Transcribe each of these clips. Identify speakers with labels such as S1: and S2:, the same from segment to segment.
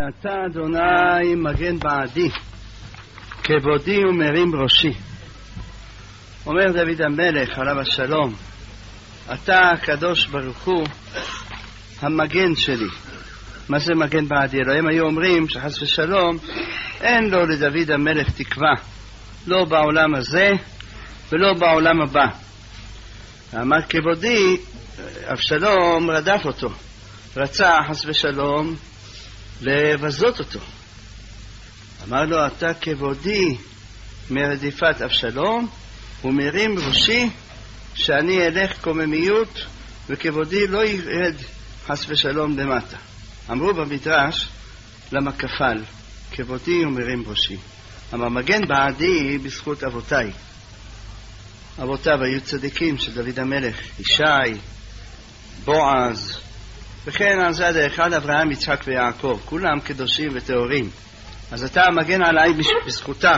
S1: אתה אדוני מגן בעדי, כבודי ומרים ראשי. אומר דוד המלך עליו השלום, אתה הקדוש ברוך הוא המגן שלי. מה זה מגן בעדי? אלוהים היו אומרים שחס ושלום אין לו לדוד המלך תקווה, לא בעולם הזה ולא בעולם הבא. אמר כבודי, אבשלום רדף אותו, רצה חס ושלום לבזות אותו. אמר לו, אתה כבודי מרדיפת אבשלום ומרים ראשי, שאני אלך קוממיות וכבודי לא ירד חס ושלום למטה. אמרו במדרש למה כפל כבודי ומרים ראשי. אמר מגן בעדי בזכות אבותיי. אבותיו היו צדיקים של דוד המלך, ישי, בועז, וכן על זה הדרך אחד אברהם, יצחק ויעקב, כולם קדושים וטהורים. אז אתה מגן עליי בזכותם.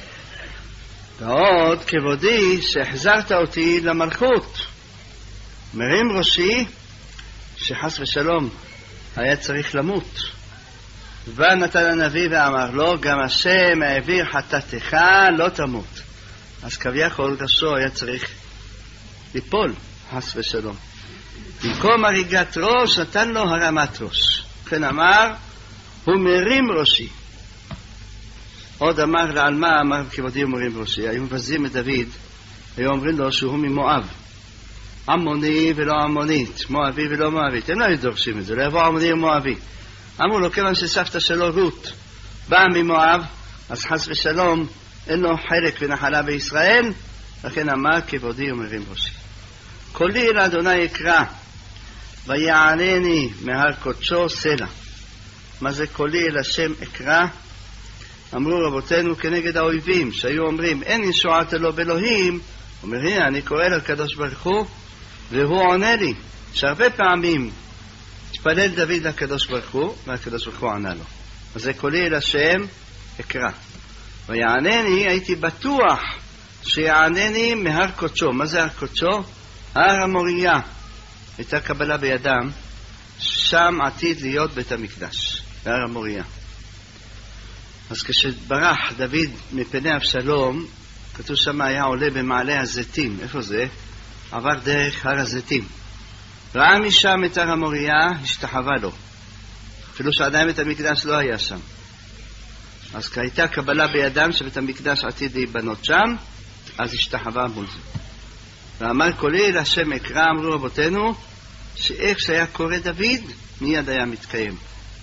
S1: ועוד כבודי שהחזרת אותי למלכות, מרים ראשי שחס ושלום היה צריך למות. ובא נתן הנביא ואמר לו, גם השם העביר חטאתך לא תמות. אז כביכול ראשו היה צריך ליפול חס ושלום. במקום הריגת ראש נתן לו הרמת ראש. כן אמר, הוא מרים ראשי. עוד אמר לעל מה אמר כבודי ומרים ראשי. היו מבזים את דוד, היו אומרים לו שהוא ממואב, עמוני ולא עמונית, מואבי ולא מואבית. הם לא היו דורשים את זה, לא יבוא עמוני ומואבי. אמרו לו, כיוון שסבתא שלו רות באה ממואב, אז חס ושלום אין לו חלק ונחלה בישראל, לכן אמר כבודי ומרים ראשי. קולי אל אדוני אקרא ויענני מהר קודשו סלע. מה זה קולי אל השם אקרא? אמרו רבותינו כנגד האויבים שהיו אומרים אין ישועת אלוה באלוהים, אומר הנה אני קורא לקדוש ברוך הוא והוא עונה לי. שהרבה פעמים התפלל דוד לקדוש ברוך הוא והקדוש ברוך הוא ענה לו. אז זה קולי אל השם אקרא ויענני, הייתי בטוח שיענני מהר קודשו. מה זה הר קודשו? הר המוריה. הייתה קבלה בידם, שם עתיד להיות בית המקדש, בהר המוריה. אז כשברח דוד מפני אבשלום, כתוב שם היה עולה במעלה הזיתים. איפה זה? עבר דרך הר הזיתים. ראה משם את הר המוריה, השתחווה לו. אפילו שעדיין בית המקדש לא היה שם. אז הייתה קבלה בידם שבית המקדש עתיד להיבנות שם, אז השתחווה מול זה. ואמר קולי אל השם אקרא, אמרו רבותינו, שאיך שהיה קורא דוד, מיד היה מתקיים.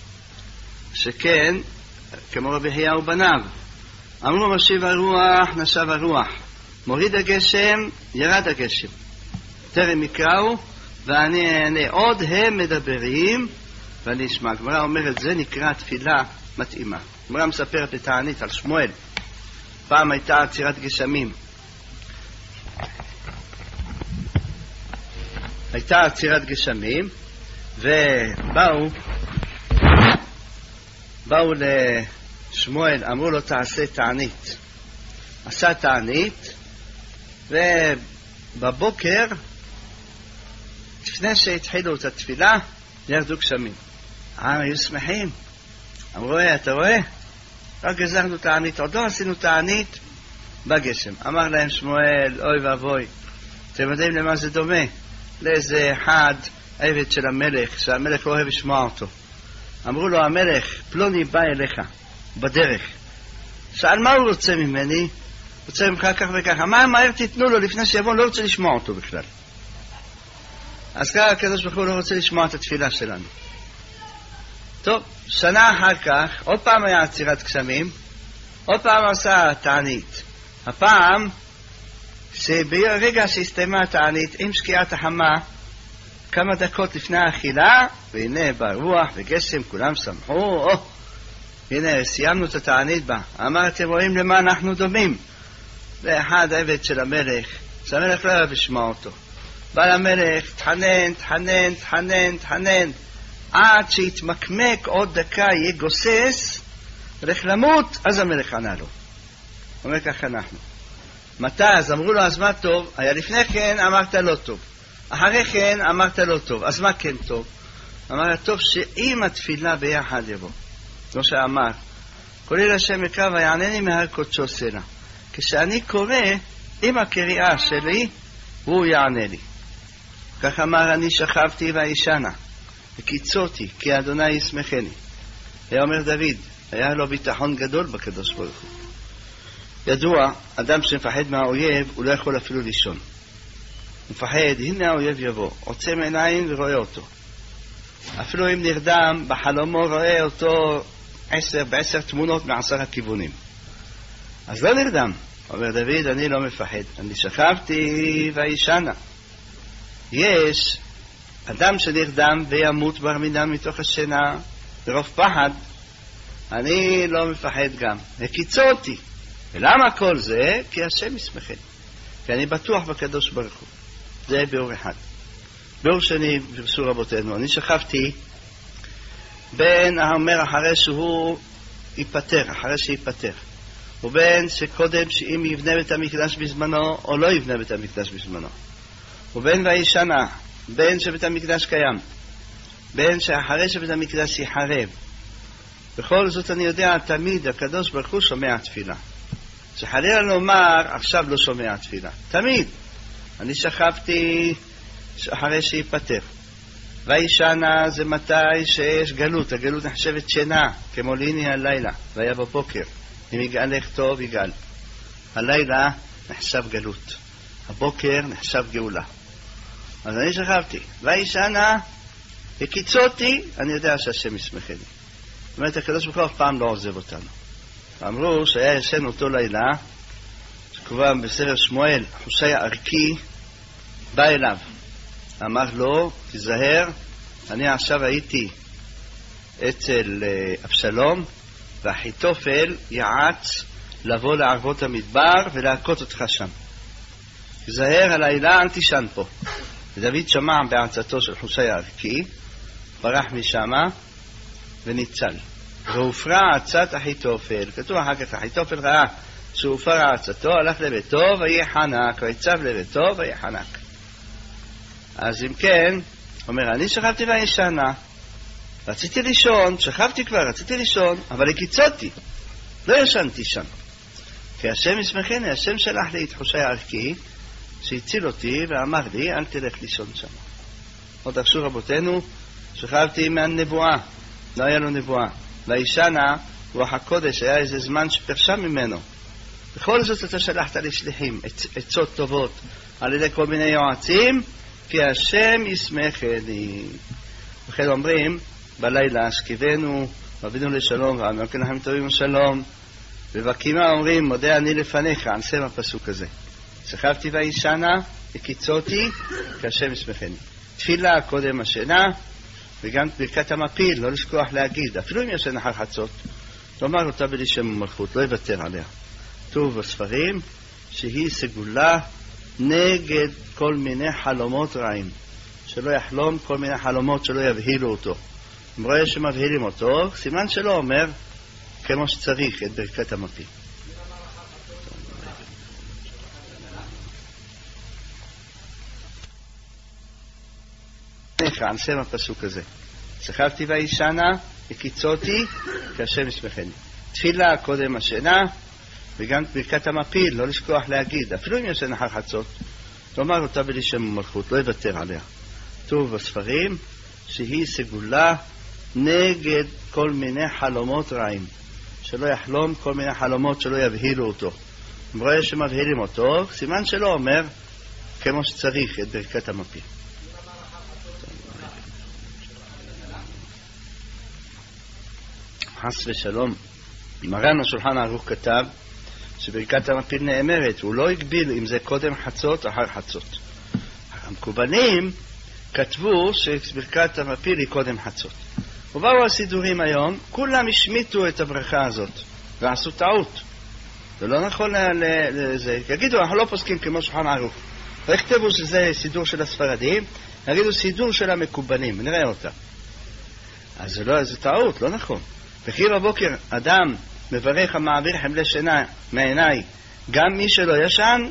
S1: שכן, כמו רבי חייא בניו, אמרו משיב הרוח, נשב הרוח, מוריד הגשם, ירד הגשם. טרם יקראו, ואני אענה. עוד הם מדברים, ואני אשמע. הגמרא אומרת, זה נקרא תפילה מתאימה. הגמרא מספרת לתענית על שמואל. פעם הייתה עצירת גשמים. הייתה עצירת גשמים, ובאו לשמואל, אמרו לו תעשה תענית. עשה תענית, ובבוקר, לפני שהתחילו את התפילה, ירדו גשמים. היו שמחים. אמרו, אתה רואה? רק גזרנו תענית, עוד לא עשינו תענית בגשם. אמר להם שמואל, אוי ואבוי, אתם יודעים למה זה דומה? לאיזה אחד עבד של המלך, שהמלך לא אוהב לשמוע אותו. אמרו לו, המלך, פלוני בא אליך בדרך. שאל מה הוא רוצה ממני? רוצה ממך כך וכך. מה מהר תיתנו לו לפני שיבוא, לא רוצה לשמוע אותו בכלל. אז ככה הקדוש ברוך הוא לא רוצה לשמוע את התפילה שלנו. טוב, שנה אחר כך, עוד פעם היה עצירת גשמים, עוד פעם עשה תענית. הפעם, שברגע שהסתיימה התענית עם שקיעת החמה, כמה דקות לפני האכילה, והנה ברוח וגשם, כולם שמחו, הנה סיימנו את התענית בה. אמר, אתם רואים למה אנחנו דומים? ואחד עבד של המלך, שהמלך לא אוהב לשמוע אותו. בא למלך, תחנן, עד שיתמקמק עוד דקה, יהיה גוסס, הולך למות, אז המלך ענה לו. אומר כך אנחנו. מתי? אז אמרו לו, אז מה טוב? היה לפני כן אמרת לא טוב. אחרי כן אמרת לא טוב. אז מה כן טוב? אמר טוב שאם התפילה ביחד יבוא. כמו שאמר, קולי לשם יקרא ויענני מהר קודשו סלע. כשאני קורא עם הקריאה שלי, הוא יענה לי. כך אמר, אני שכבתי וישנה, וקיצותי, כי אדוני ישמחני. היה אומר דוד, היה לו ביטחון גדול בקדוש ברוך הוא. ידוע, אדם שמפחד מהאויב, הוא לא יכול אפילו לישון. הוא מפחד, הנה האויב יבוא, עוצם עיניים ורואה אותו. אפילו אם נרדם, בחלומו רואה אותו 10 תמונות מ10 הכיוונים. אז לא נרדם. אומר דוד, אני לא מפחד, אני שכבתי וישנה. יש אדם שנרדם וימות בר מינם מתוך השינה, ברוב פחד, אני לא מפחד גם. הקיצותי. ולמה כל זה? כי השם ישמחני. כי אני בטוח בקדוש ברוך הוא. זה ביאור אחד. ביאור שני, פרסו רבותינו, אני שכבתי בין האומר אחרי שהוא ייפטר, אחרי שיפטר. ובין שקודם שאם יבנה בית המקדש בזמנו או לא יבנה בית המקדש בזמנו. ובין וישנה, בין שבית המקדש קיים, בין שאחרי שבית המקדש יחרב. בכל זאת אני יודע, תמיד הקדוש ברוך הוא שומע תפילה. שחלילה לומר, עכשיו לא שומע תפילה. תמיד. אני שכבתי אחרי שיפטר. וישנה זה מתי שיש גלות. הגלות נחשבת שינה, כמו ליני הלילה, והיה בבוקר. אם יגאלך טוב, יגאל. הלילה נחשב גלות. הבוקר נחשב גאולה. אז אני שכבתי. וישנה, הקיצותי, אני יודע שהשם ישמחני. זאת אומרת, הקדוש ברוך הוא אף פעם לא עוזב אותנו. אמרו שהיה ישן אותו לילה, שקובע בספר שמואל, חושי הערכי, בא אליו. אמר לו, תיזהר, אני עכשיו הייתי אצל אבשלום, ואחיתופל יעץ לבוא לערבות המדבר ולהכות אותך שם. תיזהר הלילה, אל תישן פה. ודוד שמע בעצתו של חושי הערכי, ברח משמה וניצל. והופרה עצת אחיתופל. כתוב אחר כך, אחיתופל ראה שהופרה עצתו, הלך לביתו ויחנק, ויצב לביתו ויחנק. אז אם כן, אומר, אני שכבתי וישנה, רציתי לישון, שכבתי כבר, רציתי לישון, אבל הקיצותי, לא ישנתי שם. כי השם ישמחני, השם שלח לי את חושי הערכי, שהציל אותי ואמר לי, אל תלך לישון שם. עוד דרשו רבותינו, שכבתי מהנבואה, לא היה לו נבואה. וישנה, רוח הקודש, היה איזה זמן שפרשה ממנו. בכל זאת אתה שלחת לי שליחים, עצות טובות, על ידי כל מיני יועצים, כי השם ישמחני. וכן אומרים, בלילה שכיבנו, ואבינו לשלום, ואמר כן לכם טובים ושלום. ובקימה אומרים, מודה אני לפניך, על שם הפסוק הזה. שכבתי וישנה, הקיצותי, כי השם ישמחני. תפילה קודם השינה, וגם ברכת המפיל, לא לשכוח להגיד, אפילו אם ישן אחר חצות, לומר אותה בלי שם ומלכות, לא יוותר עליה. כתוב בספרים שהיא סגולה נגד כל מיני חלומות רעים, שלא יחלום כל מיני חלומות שלא יבהילו אותו. אם רואה שמבהילים אותו, סימן שלא אומר כמו שצריך את ברכת המפיל. על שם הפסוק הזה. שכבתי וישנה, הקיצותי, כי השם ישמחני. תפילה קודם השינה, וגם ברכת המפיל, לא לשכוח להגיד, אפילו אם ישן אחר חצות, לומר אותה בלי שם ומלכות, לא יוותר עליה. כתוב בספרים שהיא סגולה נגד כל מיני חלומות רעים, שלא יחלום כל מיני חלומות שלא יבהילו אותו. אם רואה שמבהילים אותו, סימן שלא אומר כמו שצריך את ברכת המפיל. חס ושלום, מרן השולחן ערוך כתב שברכת המפיל נאמרת, הוא לא הגביל אם זה קודם חצות או אחר חצות. המקובלים כתבו שברכת המפיל היא קודם חצות. ובאו הסידורים היום, כולם השמיטו את הברכה הזאת ועשו טעות. זה לא נכון לזה. יגידו, אנחנו לא פוסקים כמו שולחן ערוך. וכתבו שזה סידור של הספרדים, יגידו סידור של המקובלים, נראה אותה. אז זה לא, זה טעות, לא נכון. וכי בבוקר אדם מברך המעביר חבלי שינה מעיניי, גם מי שלא ישן,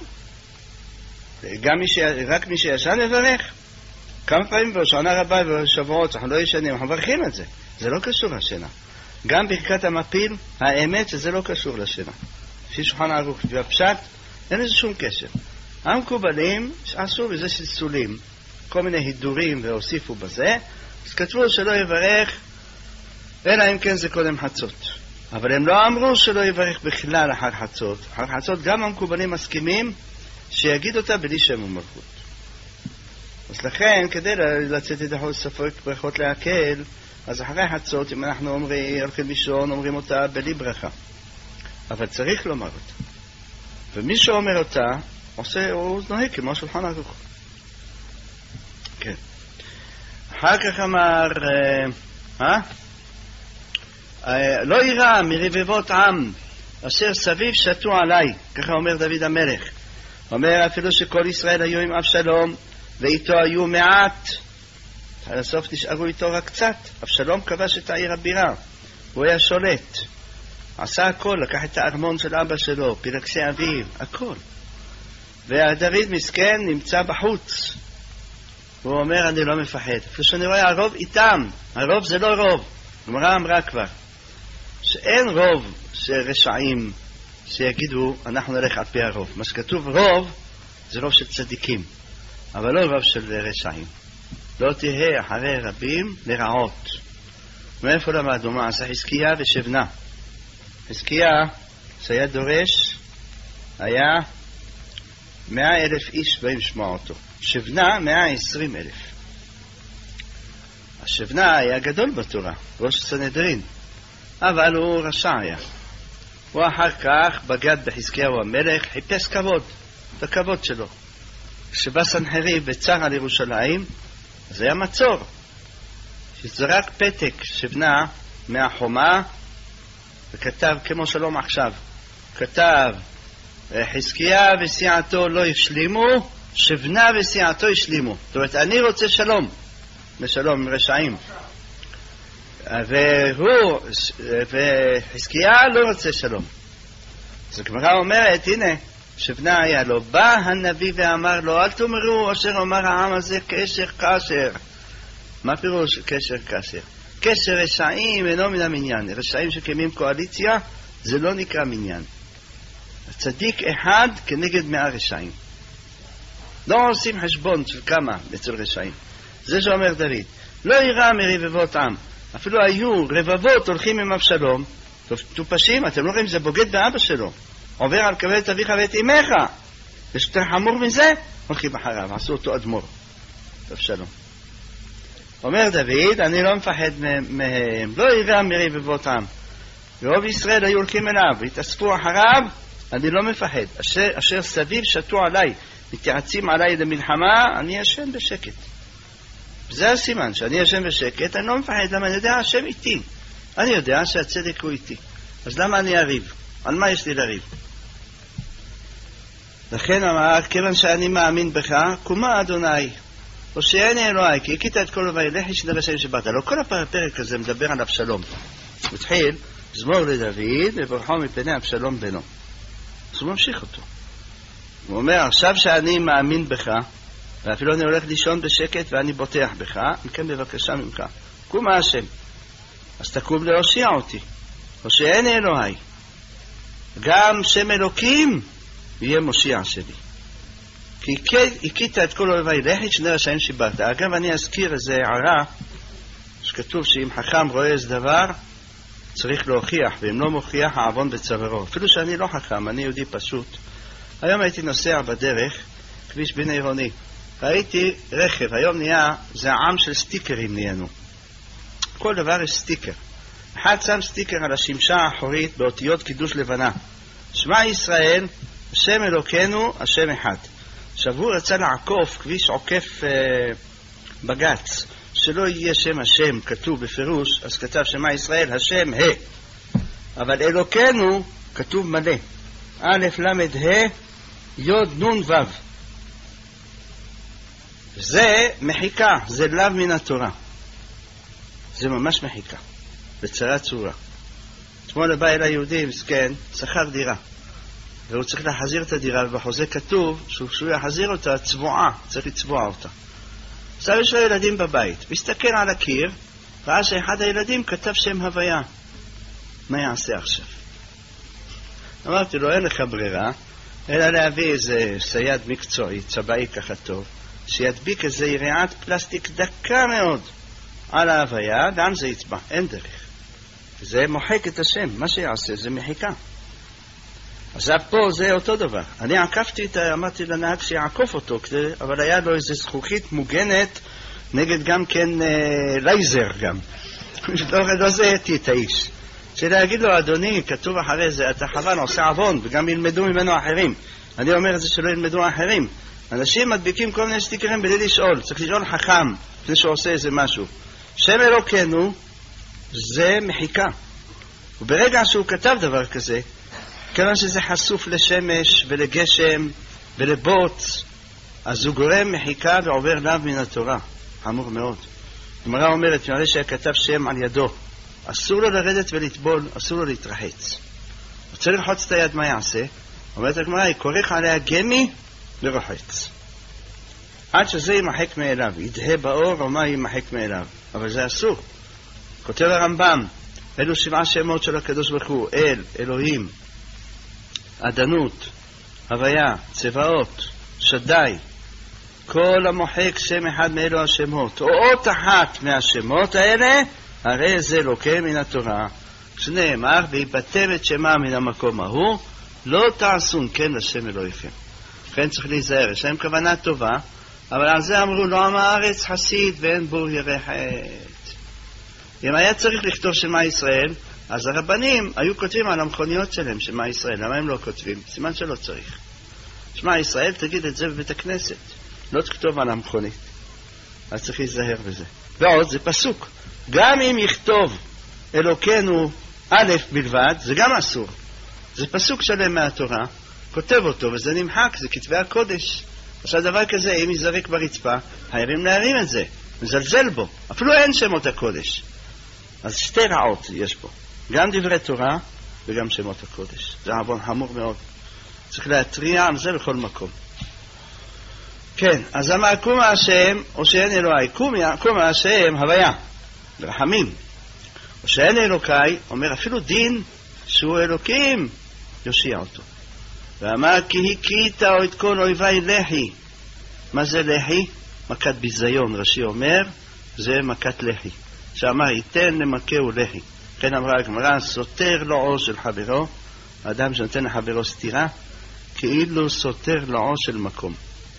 S1: רק מי שישן מברך. כמה פעמים בשנה רבה ובשבועות אנחנו לא ישנים, אנחנו מברכים את זה. זה לא קשור לשינה. גם ברכת המפיל, האמת שזה לא קשור לשנה. לפי שולחן ערוך והפשט, אין לזה שום קשר. המקובלים שעשו בזה שסולים, כל מיני הידורים והוסיפו בזה, אז כתבו שלא יברך, אלא אם כן זה קודם חצות. אבל הם לא אמרו שלא יברך בכלל אחר חצות. אחר חצות גם המקובלים מסכימים שיגיד אותה בלי שם ומלכות. אז לכן, כדי לצאת את החול ספק ברכות להקל, אז אחרי חצות, אם אנחנו הולכים לישון, אומרים אותה בלי ברכה. אבל צריך לומר אותה. ומי שאומר אותה, הוא נוהג כמו שולחן ערוך. כן. אחר כך אמר, לא יירא מרבבות עם אשר סביב שתו עליי, ככה אומר דוד המלך. אומר אפילו שכל ישראל היו עם אבשלום ואיתו היו מעט, על הסוף נשארו איתו רק קצת. אבשלום כבש את העיר הבירה, הוא היה שולט, עשה הכל, לקח את הארמון של אבא שלו, פרקסי אביו, הכל. ודוד מסכן נמצא בחוץ, הוא אומר אני לא מפחד, אפילו שאני רואה הרוב איתם. הרוב זה לא רוב, גמרא אמרה כבר שאין רוב שרשעים שיגידו אנחנו נלך על פי הרוב. מה שכתוב רוב זה רוב של צדיקים, אבל לא רוב של רשעים. לא תהיה אחרי רבים לרעות. מאיפה למדנו? מה עשה חזקיה ושבנה? חזקיה שהיה דורש, היה 100,000 איש באים לשמוע אותו. שבנה 120,000. השבנה היה גדול בתורה, ראש סנהדרין, אבל הוא רשע היה. הוא אחר כך בגד בחזקיהו המלך, חיפש כבוד, בכבוד שלו. כשבא סנחריב וצר על ירושלים, אז היה מצור. שזרק פתק שבנה מהחומה וכתב כמו שלום עכשיו, כתב חזקיה וסיעתו לא השלימו, שבנה וסיעתו השלימו. זאת אומרת, אני רוצה שלום, לשלום עם רשעים, וחזקיה לא רוצה שלום. אז הגמרא אומרת, הנה, שבנה היה לו, בא הנביא ואמר לו, אל תאמרו אשר אומר העם הזה קשר קשר. מה פירוש קשר קשר? קשר רשעים אינו מן המניין. רשעים שקיימים קואליציה זה לא נקרא מניין. הצדיק אחד כנגד 100 רשעים. לא עושים חשבון של כמה אצל רשעים. זה שאומר דוד, לא יירא מרבבות עם. אפילו היו רבבות הולכים עם אבשלום, טופשים, אתם לא רואים, זה בוגד באבא שלו, עובר על כבד את אביך ואת אמך. יש יותר חמור מזה, הולכים אחריו, עשו אותו אדמו"ר, אבשלום. אומר דוד, אני לא מפחד מהם, לא יירא מרבבות עם. ורוב ישראל היו הולכים אליו, והתאספו אחריו, אני לא מפחד. אשר סביב שתו עליי, מתייעצים עליי למלחמה, אני ישן בשקט. זה הסימן, שאני ישן בשקט, אני לא מפחד, למה אני יודע השם איתי. אני יודע שהצדק הוא איתי. אז למה אני אריב? על מה יש לי לריב? לכן אמר, כיוון שאני מאמין בך, קומה אדוני, הושיעני אלוהי, כי הכית את כל וילך איש לרשעים שבאת. לא כל הפרק הזה מדבר על אבשלום. הוא התחיל, זמור לדוד, וברכו מפני אבשלום בנו. אז הוא ממשיך אותו. הוא אומר, עכשיו שאני מאמין בך, ואפילו אני הולך לישון בשקט ואני בוטח בך, אם כן בבקשה ממך, קומה השם, אז תקום להושיע אותי. הושיעני אלוהי. גם שם אלוקים יהיה מושיע שלי. כי הכית את כל אויבי, לך את שני רשעים שיברת. אגב, אני אזכיר איזה הערה, שכתוב שאם חכם רואה איזה דבר, צריך להוכיח, ואם לא מוכיח, העוון בצווארו. אפילו שאני לא חכם, אני יהודי פשוט. היום הייתי נוסע בדרך, כביש בין עירוני. ראיתי רכב, היום נהיה, זה עם של סטיקרים נהיינו. כל דבר יש סטיקר. אחד שם סטיקר על השמשה האחורית באותיות קידוש לבנה. שמע ישראל, השם אלוקינו, השם אחד. עכשיו הוא רצה לעקוף, כביש עוקף בגץ, שלא יהיה שם השם כתוב בפירוש, אז כתב שמע ישראל, השם ה. אבל אלוקינו כתוב מלא. א' למד ה, יוד נון וו. זה מחיקה, זה לאו מן התורה. זה ממש מחיקה, בצרת צורה. אתמול בא אל היהודי מסכן, שכר דירה. והוא צריך להחזיר את הדירה, ובחוזה כתוב שהוא יחזיר אותה צבועה, צריך לצבוע אותה. עכשיו יש לו ילדים בבית, מסתכל על הקיר, ראה שאחד הילדים כתב שם הוויה. מה יעשה עכשיו? אמרתי לו, אין לך ברירה, אלא להביא איזה סייד מקצועי, צבאי ככה טוב, שידביק איזה יריעת פלסטיק דקה מאוד על ההוויה, גם זה יצבע, אין דרך. זה מוחק את השם, מה שיעשה זה מחיקה. אז פה זה אותו דבר. אני עקפתי אמרתי לנהג שיעקוף אותו, אבל היה לו איזו זכוכית מוגנת נגד גם כן לייזר גם. לא זהיתי את האיש. שלהגיד לו, אדוני, כתוב אחרי זה, אתה חבל, עושה עוון, וגם ילמדו ממנו אחרים. אני אומר את זה שלא ילמדו אחרים. אנשים מדביקים כל מיני סטיקרים בלי לשאול. צריך לשאול חכם, לפני שהוא עושה איזה משהו. שם אלוקינו זה מחיקה. וברגע שהוא כתב דבר כזה, כיוון שזה חשוף לשמש ולגשם ולבוץ, אז הוא גורם מחיקה ועובר לאו מן התורה. חמור מאוד. הגמרא אומרת, מראה שכתב שם על ידו, אסור לו לרדת ולטבול, אסור לו להתרחץ. רוצה לרחוץ את היד, מה יעשה? אומרת הגמרא, היא כורך עליה גמי ורוחץ. עד שזה יימחק מאליו, ידהה באור או מה יימחק מאליו. אבל זה אסור. כותב הרמב"ם, אלו 7 שמות של הקדוש ברוך הוא, אל, אלוהים, עדנות, הוויה, צבאות, שדי. כל המוחק שם אחד מאלו השמות, או אות אחת מהשמות האלה, הרי זה לוקה מן התורה. שנאמר, ויבטם את שמה מן המקום ההוא, לא תעשון כן לשם אלוהיכם. לכן צריך להיזהר, יש להם כוונה טובה, אבל על זה אמרו, לא עם הארץ חסיד ואין בור ירחת. אם היה צריך לכתוב שמה ישראל, אז הרבנים היו כותבים על המכוניות שלהם שמה ישראל. למה הם לא כותבים? סימן שלא צריך. שמה ישראל, תגיד את זה בבית הכנסת. לא תכתוב על המכונית. אז צריך להיזהר בזה. ועוד, זה פסוק. גם אם יכתוב אלוקינו א' בלבד, זה גם אסור. זה פסוק שלם מהתורה, כותב אותו, וזה נמחק, זה כתבי הקודש. עכשיו דבר כזה, אם יזרק ברצפה, חייבים להרים את זה, מזלזל בו. אפילו אין שמות הקודש. אז 2 רעות יש פה. גם דברי תורה וגם שמות הקודש. זה עוון חמור מאוד. צריך להטריע על זה בכל מקום. כן, אז אמר קום השם, או שאין אלוהי. קום השם הוויה, ברחמים. או שאין אלוקי, אומר אפילו דין שהוא אלוקים, יושיע אותו. ואמר כי הכית או את כל אויבי לחי. מה זה לחי? מכת ביזיון, רש"י אומר, זה מכת לחי. שאמר ייתן למכהו לחי. כן אמרה הגמרא, סותר לעו של חברו, האדם שנותן לחברו סתירה, כאילו סותר לעו של מקום.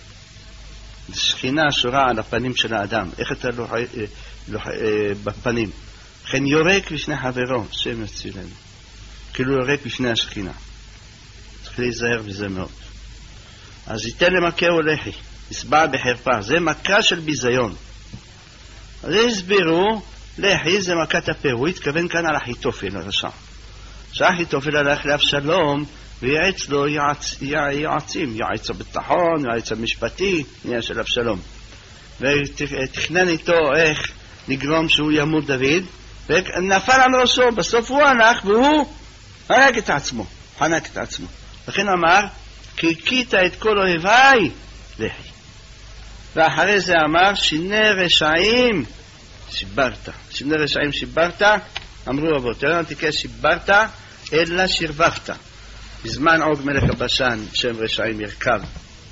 S1: שכינה שורה על הפנים של האדם, איך אתה בפנים. לכן יורק בפני חברו, שם יצילנו. כאילו יורק בפני השכינה. צריך להיזהר בזה מאוד. אז ייתן למכהו לחי, יסבע בחרפה, זה מכה של ביזיון. אז הסבירו, לחי זה מכת הפה, הוא התכוון כאן על אחיתופל הרשע. שאחיתופל הלך לאבשלום וייעץ לו יועצים, יועץ הביטחון, יועץ המשפטי, נהיה של אבשלום. ותכנן איתו איך לגרום שהוא ימות דוד, ונפל על ראשו, בסוף הוא הלך והוא הרג את עצמו, חנק את עצמו. לכן אמר, כי הכית את כל אויבי לחי. ואחרי זה אמר, שיני רשעים שיברת. שיני רשעים שיברת, אמרו אבותינו, אל תקרא שיברת, אלא שרבבת. בזמן עוג מלך הבשן, שם רשעים ירכב.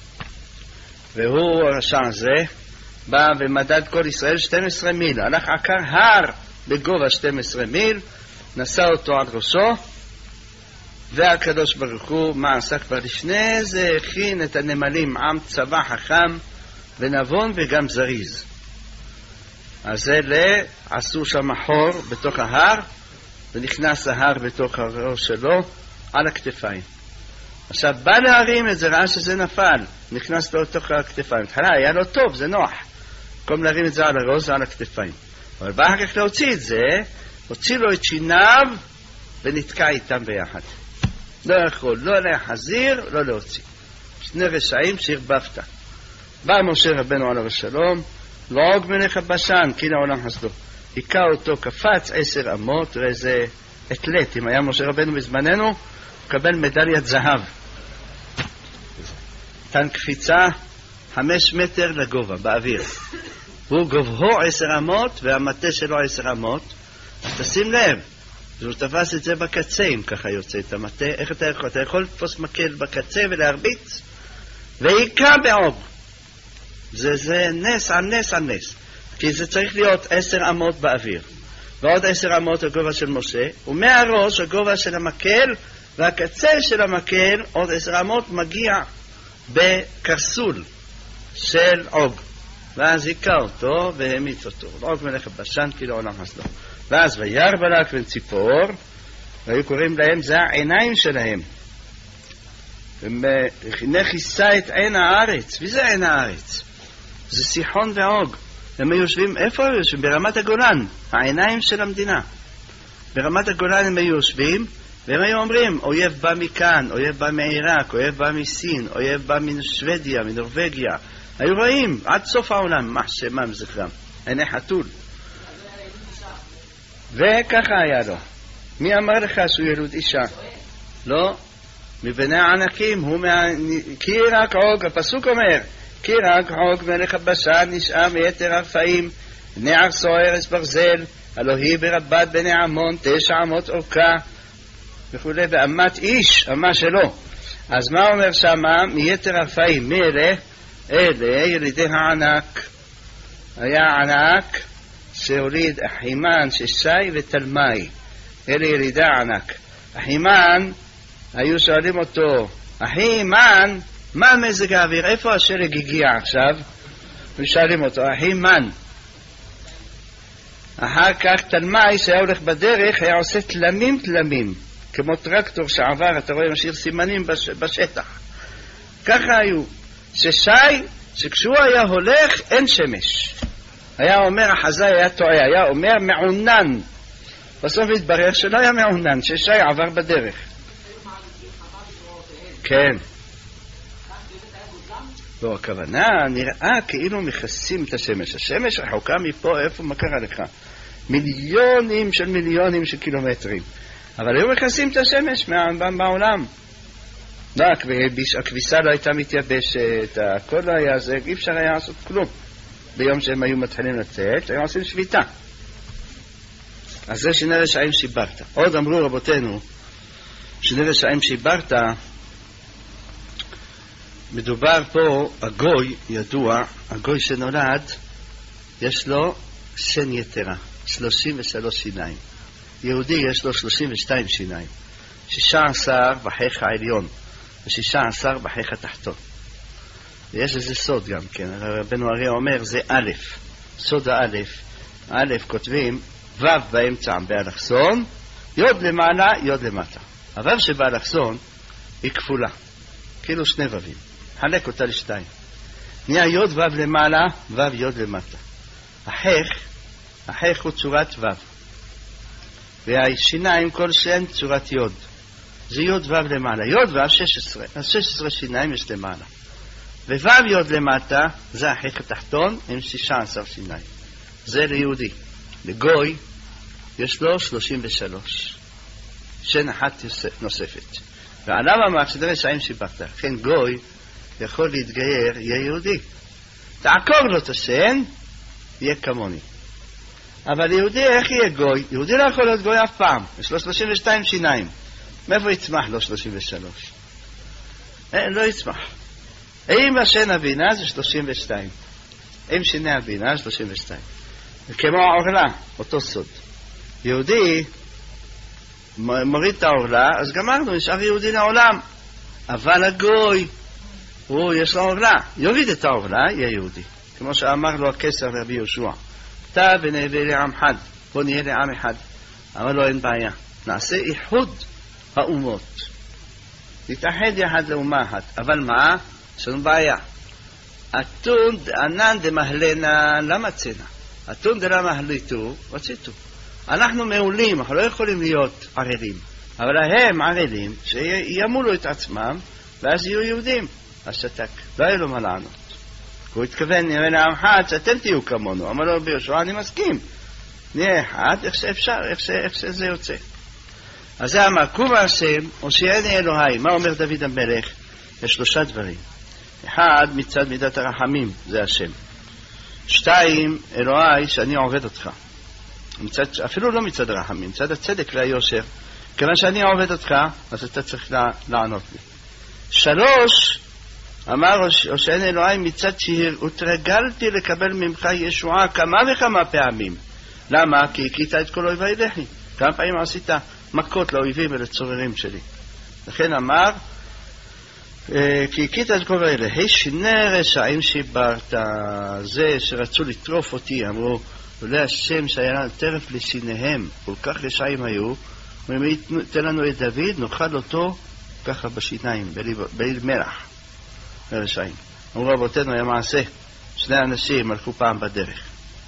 S1: והוא, הרשע הזה, בא ומדד כל ישראל 12 מיל. הלך עקר הר בגובה 12 מיל, נשא אותו על ראשו, והקדוש ברוך הוא, מה עשה כבר לפני זה, הכין את הנמלים, עם צבא חכם ונבון וגם זריז. אז אלה עשו שם חור בתוך ההר, ונכנס ההר בתוך הראש שלו על הכתפיים. עכשיו בא להרים את זה, ראה שזה נפל, נכנס לו לתוך הכתפיים. התחלה היה לו טוב, זה נוח. במקום להרים את זה על הראש, זה על הכתפיים. אבל בא אחר כך להוציא את זה, הוציא לו את שיניו ונתקע איתם ביחד. לא יכול, לא להחזיר, לא להוציא. שני רשעים שהרבבת. בא משה רבנו עליו השלום, לעוג מלך הבשן, כי לעולם חסדו. היכה אותו, קפץ 10 אמות, ואיזה אתלט, אם היה משה רבנו בזמננו, קבל מדליית זהב. תן קפיצה 5 מטר לגובה, באוויר. הוא גובהו 10 אמות, והמטה שלו 10 אמות. תשים לב, אז הוא תפס את זה בקצה, אם ככה יוצא את המטה. איך אתה יכול? אתה יכול לתפוס מקל בקצה ולהרביץ, והיכה בעוג. זה נס על נס על נס. כי זה צריך להיות 10 אמות באוויר, ועוד 10 אמות הגובה של משה, ומהראש הגובה של המקל, והקצה של המקל, עוד 10 אמות, מגיע בקרסול של עוג. ואז היכה אותו והמיץ אותו. עוג מלך הבשן כי לעולם הסלו. ואז וירא בלק בן ציפור, והיו קוראים להם, זה העיניים שלהם. וכיסה את עין הארץ. וזה עין הארץ? זה סיחון ועוג. הם יושבים, איפה הם יושבים? ברמת הגולן, העיניים של המדינה. ברמת הגולן הם יושבים, והם היו אומרים, אויב בא מכאן, אויב בא מעיראק, אויב בא מסין, אויב בא משוודיה, מנורווגיה. היו רואים, עד סוף העולם, מה שמם זכרם, עיני חתול. וככה היה לו. מי אמר לך שהוא ילוד אישה? לא, מבני הענקים, כי רק עוג, הפסוק אומר, כי רק עוג מלך הבשן נשאר מיתר הרפאים, נער סוער אס ברזל, אלוהי ברבת בני עמון, 9 אמות אורכה, וכו', ואמת איש, אמה שלו. אז מה אומר שמה? מיתר הרפאים, מי אלה? אלה ילידי הענק. היה ענק שהוליד אחימן, ששי ותלמי. אלה ילידי הענק. אחימן, היו שואלים אותו, אחימן, מה מזג האוויר? איפה השלג הגיע עכשיו? ושואלים אותו, אחימן. אחר כך תלמי שהיה הולך בדרך היה עושה תלמים, כמו טרקטור שעבר, אתה רואה משאיר סימנים בשטח. ככה היו. ששי, שכשהוא היה הולך אין שמש. היה אומר, החזאי היה טועה, היה אומר מעונן. בסוף התברר שלא היה מעונן, ששי עבר בדרך. כן. לא, הכוונה נראה כאילו מכסים את השמש. השמש רחוקה מפה, איפה, מה קרה לך? מיליונים של קילומטרים. אבל היו מכסים את השמש בעולם. לא, הכביסה לא הייתה מתייבשת, הכל לא היה זה, אי אפשר היה לעשות כלום. ביום שהם היו מתחילים לצאת, היו עושים שביתה. אז זה שני רשעים שיברת. עוד אמרו רבותינו, שני רשעים שיברת, מדובר פה, הגוי ידוע, הגוי שנולד, יש לו שן יתרה, 33 שיניים. יהודי יש לו 32 שיניים, 16 בחייך העליון, ו16 בחייך התחתון. ויש איזה סוד גם כן, רבנו אריה אומר, זה א', סוד האלף, א' כותבים, ו' באמצע באלכסון, יוד למעלה, יוד למטה. הו' שבאלכסון היא כפולה, כאילו 2 ו'ים. חלק אותה ל2. נהיה יוד ו' למעלה, ו' יוד למטה. החייך הוא צורת ו'. והשיניים כל שן צורת יוד. זה יוד ו' למעלה. יוד ו' 16. אז 16 שיניים יש למעלה. וו' יוד למטה, זה החייך התחתון עם 16 שיניים. זה ליהודי. לגוי יש לו 33. שן אחת נוספת. ועליו אמר שזה רשעים שיברת. כן גוי יכול להתגייר, יהיה יהודי. תעקור לו את השן, יהיה כמוני. אבל יהודי, איך יהיה גוי? יהודי לא יכול להיות גוי אף פעם. יש לו 32 שיניים. מאיפה יצמח לו 33? לא יצמח. אם השן הבינה זה 32. אם שיני הבינה 32. וכמו העורלה, אותו סוד. יהודי מוריד את העורלה, אז גמרנו, נשאר יהודי לעולם. אבל הגוי, הוא יש לו עורלה. יוריד את העורלה, יהיה יהודי. כמו שאמר לו הקסר רבי יהושע. אתה ונהווה לעם אחד, בוא נהיה לעם אחד. אבל לא, אין בעיה. נעשה איחוד האומות. נתאחד יחד לאומה אחת. אבל מה? יש לנו בעיה. אתון ענן דמהלנה למצנה. אתון דלמהליתו רציתו. אנחנו מעולים, אנחנו לא יכולים להיות ערלים. אבל הם ערלים שימולו את עצמם, ואז יהיו יהודים. אז שתק. לא היה לו מה לענות. הוא התכוון, נראה לעם אחד, שאתם תהיו כמונו. אמר לו ביהושע, אני מסכים. נהיה אחד, איך שאפשר, איך שזה יוצא. אז זה אמר, קום השם, הושיעני אלוהי. מה אומר דוד המלך? יש 3 דברים. 1, מצד מידת הרחמים, זה השם. 2, אלוהי, שאני עובד אותך. אפילו לא מצד רחמים, מצד הצדק והיושר. כיוון שאני עובד אותך, אז אתה צריך לענות לי. 3, אמר הושעני אלוהי מצד שהתרגלתי לקבל ממך ישועה כמה וכמה פעמים. למה? כי הכית את כל אויבי לחי. כמה פעמים עשית מכות לאויבים ולצוררים שלי. לכן אמר, כי הכית את כל אויבי לחי, שני רשעים שיברת, זה שרצו לטרוף אותי, אמרו, אולי השם שהיה לנו טרף לשיניהם, כל כך רשעים היו, ואם ייתן לנו את דוד, נאכל אותו ככה בשיניים, בליל מלח, רשעים. אמרו רבותינו, היה מעשה, 2 אנשים הלכו פעם בדרך.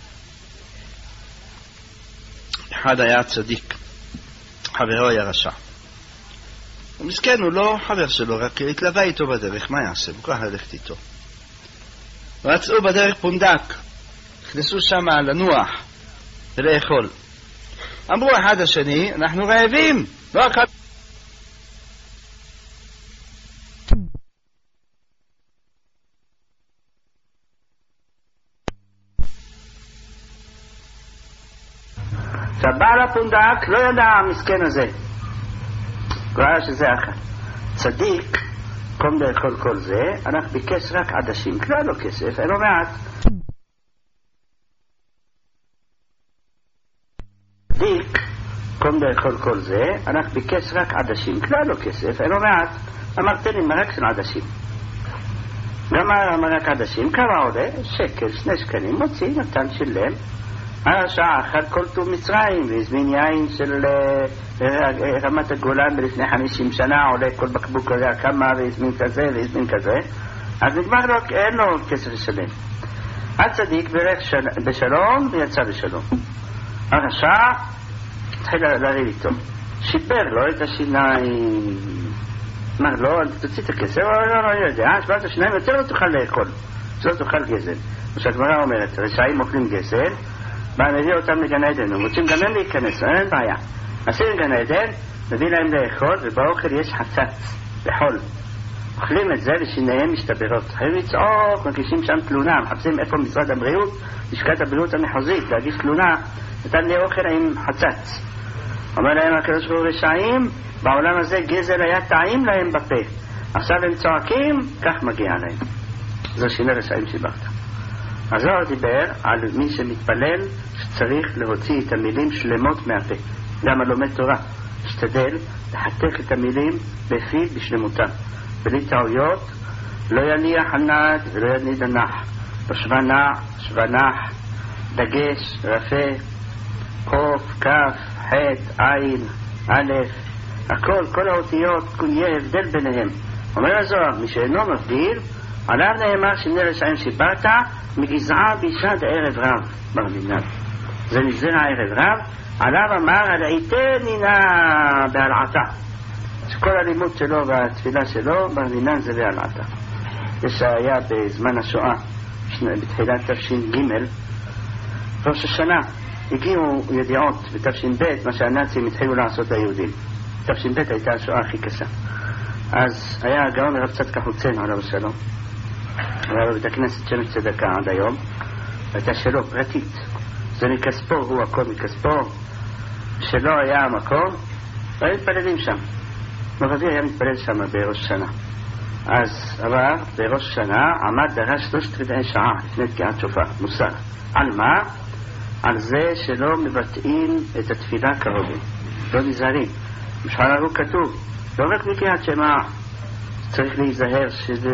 S1: אחד היה צדיק, חברו היה רשע. המסכן הוא לא חבר שלו, רק התלווה איתו בדרך, מה יעשה? הוא ככה ללכת איתו. רצו בדרך פונדק, נכנסו שם לנוח ולאכול. אמרו אחד השני, אנחנו רעבים, לא אכל. בעל הפונדק לא ידע המסכן הזה, הוא ראה שזה אחר. צדיק, קום לאכול כל זה, אנחנו ביקש רק עדשים, כי לא היה לו כסף, אין לו מעט. צדיק, קום לאכול כל זה, אנחנו ביקש רק עדשים, כי לא היה לו כסף, אין לו מעט. אמר, תן לי מרק של עדשים. גמר מרק עדשים, כמה עולה? 1 2 שקלים, מוציא, נתן, שילם. השעה אחת כל טוב מצרים, והזמין יין של רמת הגולן בלפני 50 שנה, עולה כל בקבוק כזה כמה, והזמין כזה והזמין כזה, אז נגמר לו, אין לו כסף לשלם. הצדיק ברך בשלום ויצא בשלום. הרשע התחיל לריב איתו, שיפר לו את השיניים, אמר לו, תוציא את הכסף, לא יודע, שברת השיניים יותר לא תוכל לאכול, שלא תאכל גזל. ושהגמרא אומרת, רשעים אוכלים גזל, מביא אותם לגן עדן, רוצים גם הם להיכנס, אין בעיה. עושים לגן עדן, מביא להם לאכול, ובאוכל יש חצץ, בחול. אוכלים את זה ושיניהם משתברות. חייבים לצעוק, מגישים שם תלונה, מחפשים איפה משרד הבריאות, לשכת הבריאות המחוזית, להגיש תלונה, נתן לי אוכל עם חצץ. אומר להם הקדוש ברוך הוא רשעים, בעולם הזה גזל היה טעים להם בפה. עכשיו הם צועקים, כך מגיע להם. זו שיני רשעים שיברת. הזוהר דיבר על מי שמתפלל שצריך להוציא את המילים שלמות מהפה. גם הלומד תורה השתדל לחתך את המילים בפיו בשלמותם, בלי טעויות, לא יניח הנד ולא יניד הנח, בשבנח, שבנח, דגש, רפה, קוף, כף, חט, עין, א', הכל, כל האותיות, יהיה הבדל ביניהם. אומר הזוהר, מי שאינו מבדיל, עליו נאמר שני רשעים שיברת, מגזעה בישד ערב רב ברמינן. זה נגזר ערב רב, עליו אמר על עיתני נא בהלעתה. שכל הלימוד שלו והתפילה שלו ברמינן זה בהלעתה. יש היה בזמן השואה, בתחילת תש"ג, ראש השנה, הגיעו ידיעות בתש"ב, מה שהנאצים התחילו לעשות ליהודים. תש"ב הייתה השואה הכי קשה. אז היה הגאון הרב צדקה חוצנו עליו השלום, היה בבית הכנסת שמש צדקה עד היום, הייתה שלו פרטית, זה מכספו, הוא הכל מכספו, שלא היה המקום, והיו מתפללים שם. מרבי היה מתפלל שם בראש שנה. אז אבל בראש שנה עמד דרש 3/4 שעה לפני תקיעת שופר, מוסר. על מה? על זה שלא מבטאים את התפילה כהוגן, לא נזהרים. בשולחן ערוך כתוב, לא רק בקריאת שמע, צריך להיזהר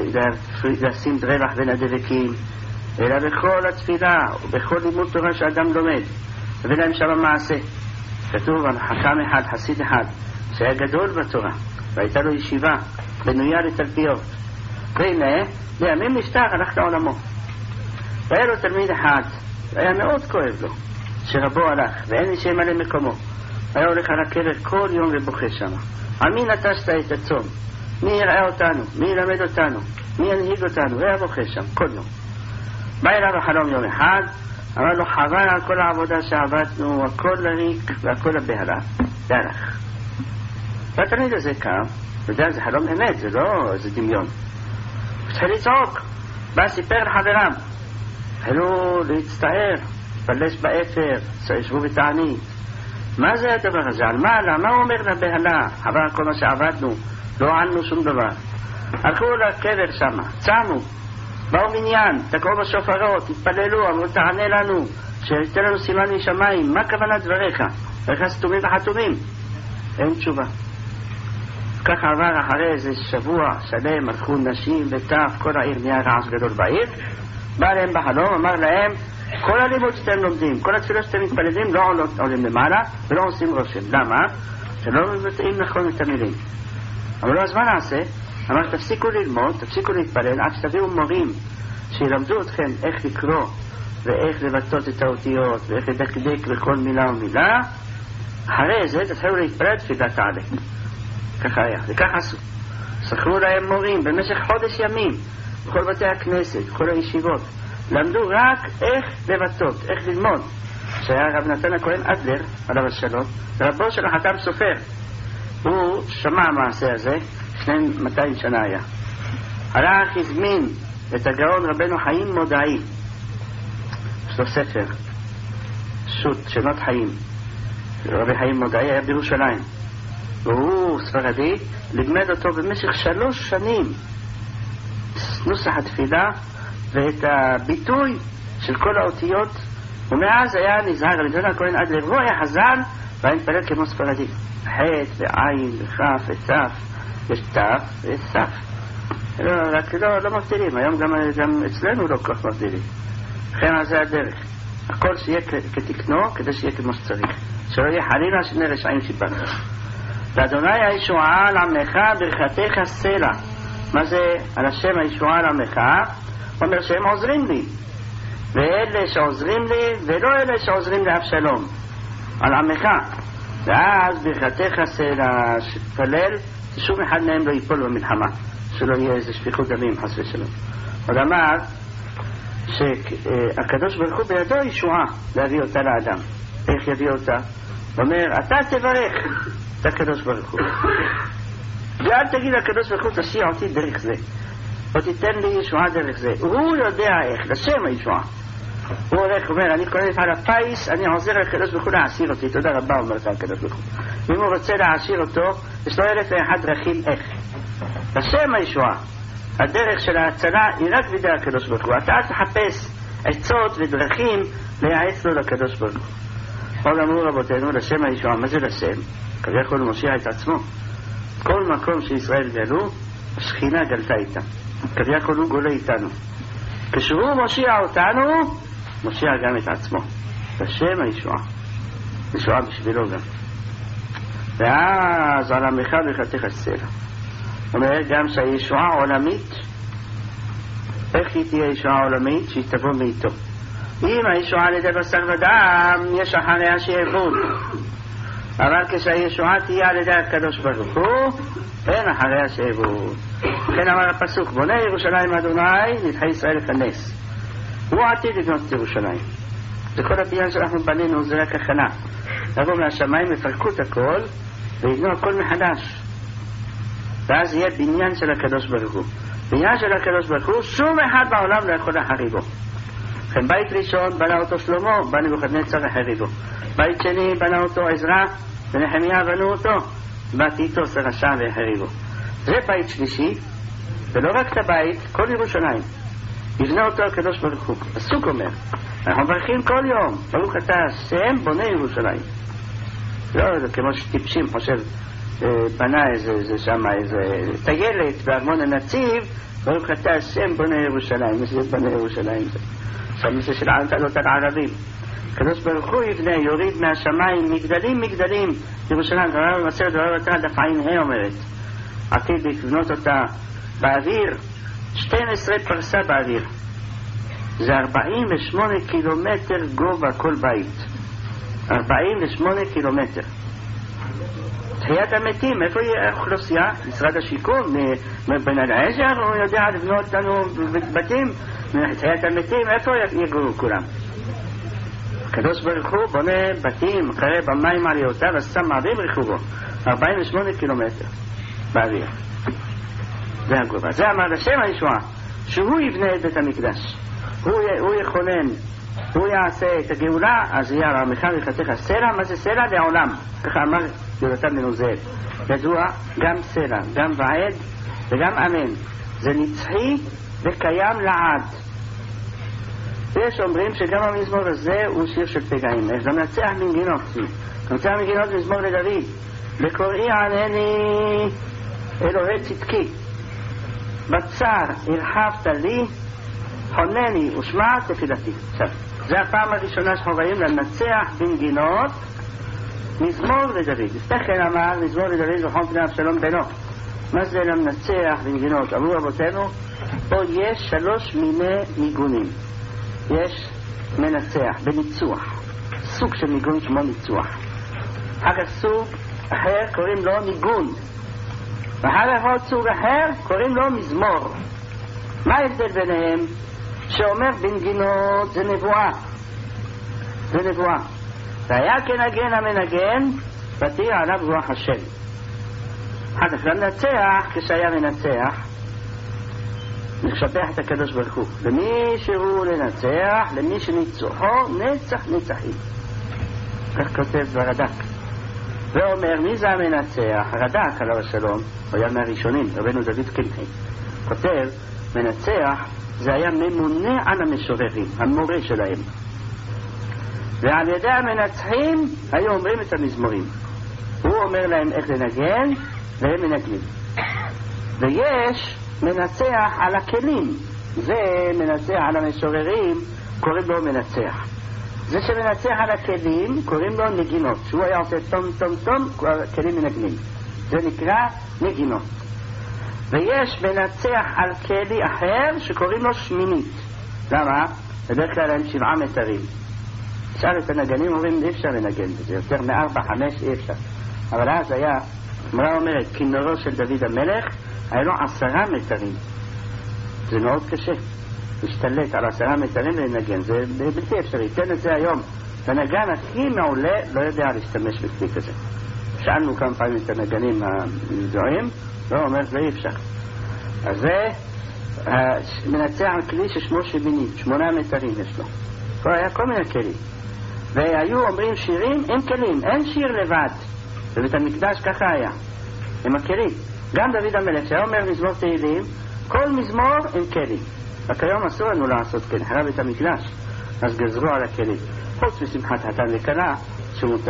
S1: לשים רווח בין הדבקים, אלא בכל התפילה ובכל לימוד תורה שאדם לומד. ולהם שם המעשה. כתוב על חכם אחד, חסיד אחד, שהיה גדול בתורה, והייתה לו ישיבה בנויה לתלפיות. והנה, בימים נפטר, הלך לעולמו. והיה לו תלמיד אחד, היה מאוד כואב לו, שרבו הלך, ואין מי שימלא מקומו. היה הולך על הקבר כל יום ובוכה שם. על מי נטשת את הצום? מי יראה אותנו? מי ילמד אותנו? מי ינהיג אותנו? והיה בוכה שם כל יום. בא אליו החלום יום אחד, אמר לו, חבל על כל העבודה שעבדנו, הכל לריק והכל לבהלה. דרך. והתלמיד הזה קם, יודע, זה חלום אמת, זה לא איזה דמיון. התחיל לצעוק, בא סיפר לחבריו, התחילו להצטער,
S2: פלש באפר, ישבו בתענית. מה זה הדבר הזה? על מה? למה הוא אומר לבהלה? עבר כל מה שעבדנו, לא ענו שום דבר. הלכו לקבר שמה, צמו, באו מניין, תקעו בשופרות, התפללו, אמרו תענה לנו, שתן לנו סימן משמיים, מה כוונת דבריך? איך סתומים וחתומים? אין תשובה. ככה עבר אחרי איזה שבוע שלם, הלכו נשים וטף, כל העיר נהיה רעש גדול בעיר. בא להם בחלום, אמר להם, כל הלימוד שאתם לומדים, כל התפילות שאתם מתפללים לא עולים למעלה ולא עושים רושם. למה? זה לא מבטאים נכון את המילים. אבל לא, אז מה נעשה? אמר, תפסיקו ללמוד, תפסיקו להתפלל, עד שתביאו מורים שילמדו אתכם איך לקרוא ואיך לבטאות את האותיות ואיך לדקדק בכל מילה ומילה. אחרי זה תתחילו להתפלל תפילת תעלה. ככה היה, וככה עשו. שכרו להם מורים במשך חודש ימים בכל בתי הכנסת, בכל הישיבות. למדו רק איך לבטאות, איך ללמוד. שהיה רב נתן הכהן אדלר, עליו השלום, רבו של החתם סופר. הוא שמע המעשה הזה, לפני 200 שנה היה. הלך הזמין את הגאון רבנו חיים מודעי. יש לו ספר, שו"ת, שנות חיים. רבי חיים מודעי היה בירושלים. והוא ספרדי, לימד אותו במשך 3 שנים נוסח התפילה ואת הביטוי של כל האותיות, ומאז היה נזהר על ידי הכהן אדלר, הוא היה חזן והיה מתפלל כמו ספרדי. ח' ועין וח' וצף, יש תף ויש סף. רק לא מבדילים, היום גם אצלנו לא כל כך מבדילים. לכן זה הדרך. הכל שיהיה כתקנו כדי שיהיה כמו שצריך, שלא יהיה חלילה שני רשעים שיבנו. לאדוני הישועה על עמך ברכתך סלע. מה זה על השם הישועה על עמך? הוא אומר שהם עוזרים לי, ואלה שעוזרים לי ולא אלה שעוזרים לאבשלום, על עמך. ואז ברכתך סלע, שתפלל ששום אחד מהם לא ייפול במלחמה, שלא יהיה איזה שפיכות דמים חס ושלום. עוד אמר שהקדוש ברוך הוא בידו ישועה להביא אותה לאדם. איך יביא אותה? הוא אומר, אתה תברך את הקדוש ברוך הוא, ואל תגיד לקדוש ברוך הוא תשיע אותי דרך זה, או תיתן לי ישועה דרך זה. הוא יודע איך, לשם הישועה. הוא הולך, אומר, אני קורא על הפייס, אני עוזר לקדוש ברוך הוא להעשיר אותי. תודה רבה, אומר לך הקדוש ברוך הוא. אם הוא רוצה להעשיר אותו, יש לו 1,001 דרכים איך. לשם הישועה. הדרך של ההצלה היא רק בידי הקדוש ברוך הוא. אתה תחפש עצות ודרכים לייעץ לו לקדוש ברוך הוא. עוד אמרו רבותינו, לשם הישועה. מה זה לשם? כביכול הוא מושיע את עצמו. כל מקום שישראל גלו, השכינה גלתה איתה. כביכול הוא גולה איתנו. כשהוא מושיע אותנו, מושיע גם את עצמו. לשם הישועה. ישועה בשבילו גם. ואז על עמך ברכתך סלע. אומר גם שהישועה עולמית, איך היא תהיה ישועה עולמית? שהיא תבוא מאיתו. אם הישועה על ידי בשר ודם, יש אחריה שיעבוד. אבל כשהישועה תהיה על ידי הקדוש ברוך הוא, אין אחריה שיעבוד. לכן אמר הפסוק, בונה ירושלים אדוני, נדחי ישראל לכנס. הוא עתיד לבנות את ירושלים. זה כל הבניין שאנחנו בנינו, זה רק הכנה. לבוא מהשמיים, יפרקו את הכל, ויבנו הכל מחדש. ואז יהיה בניין של הקדוש ברוך הוא. בניין של הקדוש ברוך הוא, שום אחד בעולם לא יכול להחריבו. לכן בית ראשון בנה אותו שלמה, בא נבוכדנצר החריבו. בית שני בנה אותו עזרא, ונחמיה בנו אותו, בא טיטוס הרשע והחריבו. זה בית שלישי, ולא רק את הבית, כל ירושלים. יבנה אותו הקדוש ברוך הוא. פסוק אומר, אנחנו מברכים כל יום, ברוך אתה השם בונה ירושלים. לא, זה כמו שטיפשים חושב, בנה איזה שמה, איזה טיילת בארמון הנציב, ברוך אתה השם בונה ירושלים. זה בונה ירושלים. עכשיו נושא של העלות על הערבים. הקדוש ברוך הוא יבנה, יוריד מהשמיים מגדלים מגדלים ירושלים. דבר במסרת דבר בתורה דף ע"ה אומרת, עתיד לבנות אותה באוויר, 12 פרסה באוויר. זה 48 קילומטר גובה כל בית. 48 קילומטר. תחיית המתים, איפה יהיה האוכלוסייה? משרד השיכון, בן אליעזר, הוא יודע לבנות לנו בתים. תחיית המתים, איפה יגורו כולם? הקדוש ברוך הוא בונה בתים, קרב במים עליותיו, ושם מעבים רכובו. 48 קילומטר באוויר. זה הגובה. זה אמר לשם הישועה, שהוא יבנה את בית המקדש. הוא יכונן הוא יעשה את הגאולה, אז יהיה עמך ויחתך סלע. מה זה סלע? לעולם. ככה אמר יונתן בן עוזיאל. ידוע גם סלע, גם ועד וגם אמן. זה נצחי וקיים לעד. יש אומרים שגם המזמור הזה הוא שיר של פגעים. זה מנצח מנגינות. מנצח מנגינות מזמור לדוד. בקוראי ענני אלוהי צדקי, בצר הרחבת לי, חונני ושמע תפילתי. עכשיו, זו הפעם הראשונה שאנחנו רואים לנצח בנגינות מזמור לדוד. לפני כן אמר מזמור לדוד וחון פני אבשלום בנו. מה זה למנצח בנגינות? אמרו רבותינו, פה יש 3 מיני ניגונים. יש מנצח בניצוח, סוג של ניגון כמו ניצוח. אחר סוג אחר קוראים לו ניגון, ואחר סוג אחר קוראים לו מזמור. מה ההבדל ביניהם? שאומר בנגינות זה נבואה, זה נבואה. והיה כנגן המנגן ותהיה עליו רוח השם. אחר כך למנצח, כשהיה מנצח לשבח את הקדוש ברוך הוא. למי שהוא לנצח, למי שניצוחו נצח נצחים. כך כותב הרד"ק. ואומר מי זה המנצח? הרד"ק עליו השלום, הוא היה מהראשונים, רבנו דוד קמחי, כותב מנצח זה היה ממונה על המשוררים, המורה שלהם, ועל ידי המנצחים היו אומרים את המזמורים. הוא אומר להם איך לנגן והם מנגנים. ויש מנצח על הכלים, זה מנצח על המשוררים, קוראים לו מנצח. זה שמנצח על הכלים קוראים לו נגינות, שהוא היה עושה טום טום טום, כלים מנגנים, זה נקרא נגינות. ויש מנצח על כלי אחר שקוראים לו שמינית. למה? בדרך כלל הם 7 מטרים. שאל את הנגנים אומרים אי אפשר לנגן בזה, יותר מ4-5 אי אפשר. אבל אז היה, אמרה אומרת, כינורו של דוד המלך היה לו 10 מטרים. זה מאוד קשה להשתלט על 10 מטרים ולנגן, זה בלתי אפשרי. תן את זה היום, הנגן הכי מעולה לא יודע להשתמש בכלי כזה. שאלנו כמה פעמים את הנגנים הידועים, לא אומר זה אי אפשר. אז זה מנצח על כלי ששמו שמינית, 8 מטרים יש לו. פה היה כל מיני כלים, והיו אומרים שירים עם כלים, אין שיר לבד. בבית המקדש ככה היה, עם הכלים. גם דוד המלך שהיה אומר מזמור תהילים, כל מזמור עם כלים. רק היום אסור לנו לעשות כן, אחרי בית המקדש, אז גזרו על הכלים. חוץ בשמחת חתן וכלה שמותר.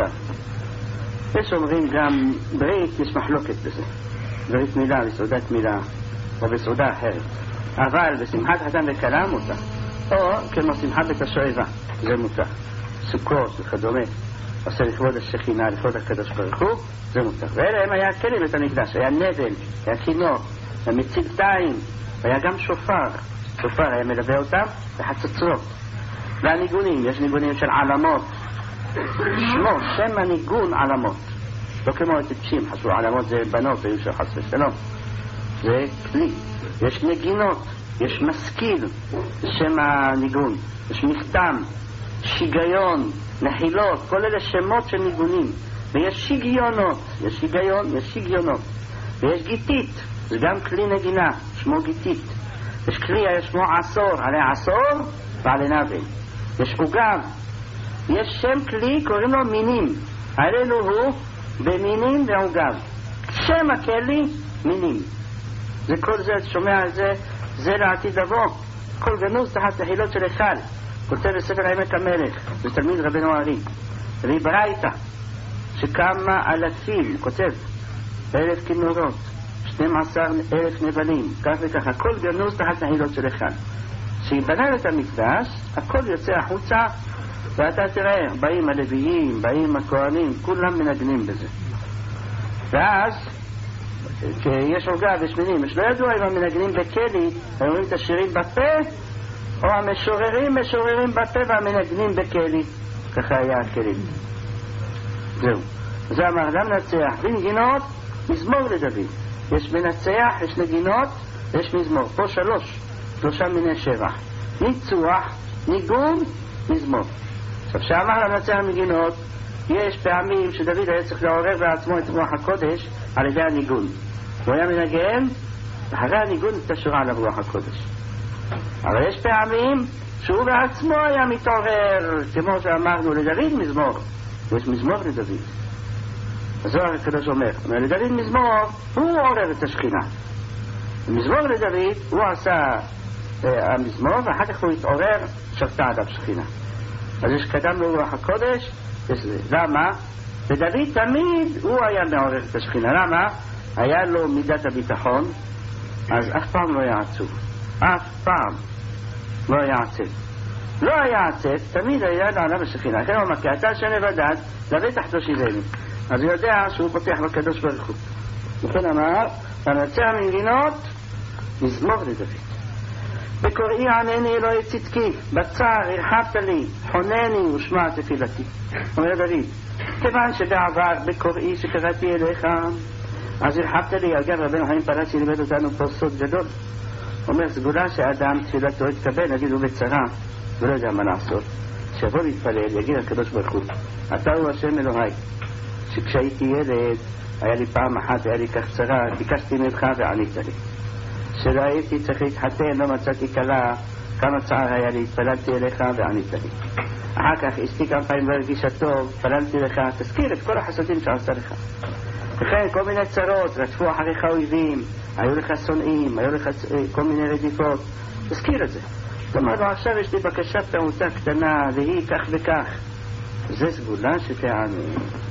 S2: יש אומרים גם ברית, יש מחלוקת בזה, ברית מילה בסעודת מילה או בסעודה אחרת, אבל בשמחת חתן וכלה מותר, או כמו שמחת בית השואבה זה מותר. סוכות וכדומה עושה לכבוד השכינה, לכבוד הקדוש ברוך הוא, זה מותר. ואלה הם היה כלים בית המקדש, היה נבל, היה כינור, היה מצלתיים, היה גם שופר. שופר היה מלווה אותם בחצוצרות. והניגונים, יש ניגונים של עלמות, שמו, שם הניגון עלמות, לא כמו הטיפשים, חשבו עלמות זה בנות, היו של חס ושלום, זה כלי. יש נגינות, יש משכיל, שם הניגון, יש מכתם, שיגיון, נחילות, כל אלה שמות של ניגונים. ויש שיגיונות, יש שיגיון, יש שיגיונות. ויש גיטית, זה גם כלי נגינה, שמו גיטית. יש כלי, שמו עשור, עלי עשור ועלי נבל. יש עוגב, יש שם כלי, קוראים לו מינים. הללו הוא במינים ועוגב. שם הכלי, מינים. זה כל זה, שומע על זה, זה לעתיד לבוא. כל גנוז תחת תחילות של אחד. כותב בספר עמק המלך, זה תלמיד רבנו ארי. וברייתא, שכמה אלפים, כותב, 1,000 כינורות, 12,000 נבלים, כך וככה, כל גנוז תחת תחילות של אחד. שיבנה את המקדש, הכל יוצא החוצה, ואתה תראה, באים הלוויים, באים הכהנים, כולם מנגנים בזה. ואז, כשיש עוגב, יש מינים, יש לא ידוע אם המנגנים בכלי, הם אומרים את השירים בפה, או המשוררים משוררים בפה והמנגנים בכלי. ככה היה הכלים. זהו. זה אמר, גם נצח בנגינות, מזמור לדוד. יש מנצח, יש נגינות, יש מזמור. פה 3 מיני שבח. ניצוח, ניגון, מזמור. עכשיו, שאמר לנצח מגינות, יש פעמים שדוד היה צריך לעורר בעצמו את רוח הקודש על ידי הניגון. הוא היה מנגן, ואחרי הניגון תשורה עליו רוח הקודש. אבל יש פעמים שהוא בעצמו היה מתעורר, כמו שאמרנו לדוד מזמור, יש מזמור לדוד. הזוהר הקדוש אומר, לדוד מזמור הוא עורר את השכינה. מזמור לדוד הוא עשה המזמור, ואחר כך הוא התעורר, שפטה עליו שכינה. אז יש קדם לו רוח הקודש. למה? ודוד תמיד הוא היה מעורר את השכינה. למה? היה לו מידת הביטחון, אז אף פעם לא היה עצוב, אף פעם לא היה עצב. לא היה עצב, תמיד היה לעלה בשכינה. לכן הוא אומר, כי אתה שנבדד לבטח תושיבני. אז הוא יודע שהוא פותח בקדוש ברוך הוא. לכן אמר, הנצח מנגינות מזמור לדוד. בקוראי ענני אלוהי צדקי, בצער הרחבת לי, חונני ושמע תפילתי. אומר דוד, כיוון שבעבר בקוראי שקראתי אליך, אז הרחבת לי. אגב, רבנו חיים פרשי לימד אותנו פה סוד גדול. אומר, סגולה שאדם תפילתו יתקבל, נגיד הוא בצרה ולא יודע מה לעשות, שיבוא להתפלל, יגיד לקדוש ברוך הוא, אתה הוא השם אלוהי, שכשהייתי ילד היה לי פעם אחת, היה לי כך צרה, ביקשתי ממך וענית לי. שלא הייתי צריך להתחתן, לא מצאתי כלה, כמה צער היה לי, התפללתי אליך וענית לי. אחר כך אשתי כמה פעמים לא הרגישה טוב, התפללתי לך, תזכיר את כל החסדים שעשה לך. וכן כל מיני צרות, רדפו אחריך אויבים, היו לך שונאים, היו לך כל מיני רדיפות, תזכיר את זה. זאת אומרת, עכשיו יש לי בקשה פעוטה קטנה, והיא כך וכך. זה סגולה שתעני.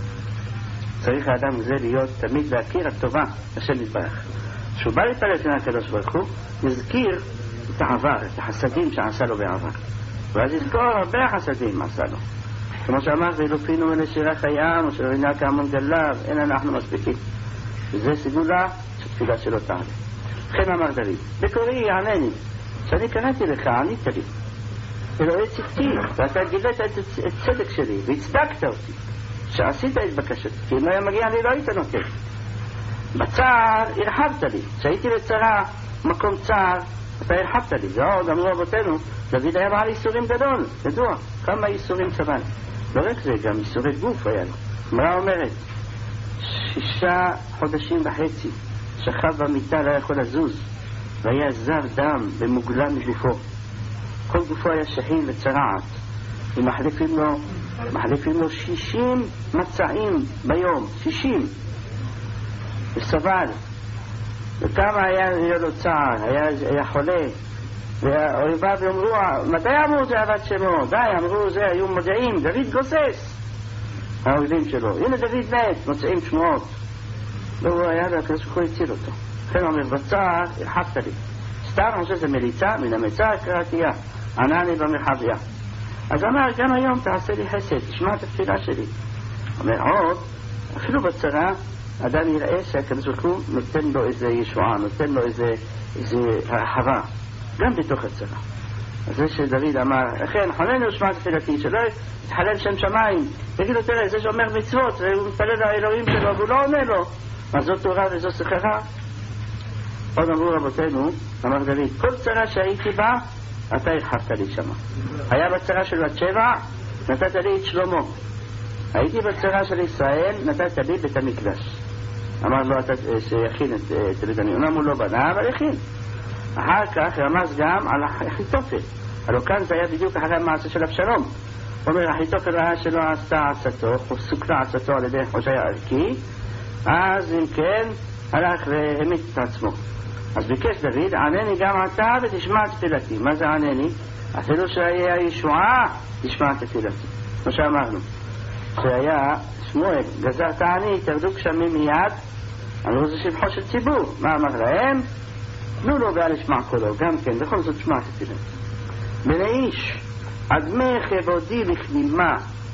S2: צריך האדם הזה להיות תמיד להכיר הטובה, השם יתברך. כשהוא בא להתפלל לפני הקדוש ברוך הוא, יזכיר את העבר, את החסדים שעשה לו בעבר. ואז יזכור הרבה חסדים עשה לו. כמו שאמר, ואילופינו מנשירך הים, אשר רינה כהמון גליו, אין אנחנו מספיקים. וזה סגולה שתפילה שלו תעלה. לכן אמר דוד, בקוראי ענני, שאני קראתי לך, ענית לי. אלוהי צדקי, ואתה גילית את צדק שלי, והצדקת אותי, שעשית את בקשתי, כי אם לא היה מגיע לי לא היית נותן. בצער הרחבת לי, כשהייתי בצרה, מקום צער, אתה הרחבת לי. ועוד אמרו אבותינו, דוד היה בעל איסורים גדול, ידוע, כמה איסורים סבל. לא רק זה, גם איסורי גוף היה לו. אמרה אומרת, 6 חודשים וחצי שכב במיטה, לא יכול לזוז, והיה זב דם במוגלה מגופו. כל גופו היה שחין וצרעת, ומחליפים לו 60 מצעים ביום, 60. וסבל, וכמה היה לו צער, היה חולה, והאויביו אמרו, מתי אמרו זה עבד שמו? די, אמרו זה, היו מודיעים, דוד גוסס, האויבים שלו. הנה דוד מת, מוצאים שמועות. והוא היה לו, הקדוש ברוך הוא הציל אותו. לכן הוא אומר, בצער, הרחבת לי. סתם, אני חושב שזה מליצה, מן המצע קראתייה, ענני במרחביה. אז אמר, גם היום תעשה לי חסד, תשמע את התפילה שלי. אומר, עוד, אפילו בצרה, אדם יראה שהקדוש ברוך הוא נותן לו איזה ישועה, נותן לו איזה הרחבה, גם בתוך הצרה. אז זה שדוד אמר, לכן, חונני ושמע תפילתי, שלא יתחלל שם שמיים, יגיד לו, תראה, זה שאומר מצוות, הוא מתפלל לאלוהים שלו, והוא לא עונה לו, אז זו תורה וזו שכרה. עוד אמרו רבותינו, אמר דוד, כל צרה שהייתי בה, אתה הרחבת לי שמה. היה בצרה של בת שבע, נתת לי את שלמה. הייתי בצרה של ישראל, נתת לי בית המקדש. אמר לו שיכין את בית המקדש. אומנם הוא לא בנה, אבל יכין. אחר כך רמז גם על אחיתופל. הלוא כאן זה היה בדיוק אחרי המעשה של אבשלום. הוא אומר, אחיתופל ראה שלא עשתה עצתו, או סוכלה עצתו על ידי חושי הערכי, אז אם כן, הלך והמית את עצמו. אז ביקש דוד, ענני גם אתה ותשמע תפילתי. מה זה ענני? אפילו שהיה ישועה, תשמע תפילתי. כמו שאמרנו, שהיה שמואל, גזר תעני, תרדו גשמים מיד, אמרו זה שבחו של ציבור. מה אמר להם? תנו לו ואל ישמע קולו, גם כן, בכל זאת שמע תפילתי. בני איש, עדמי כבודי לכלימה,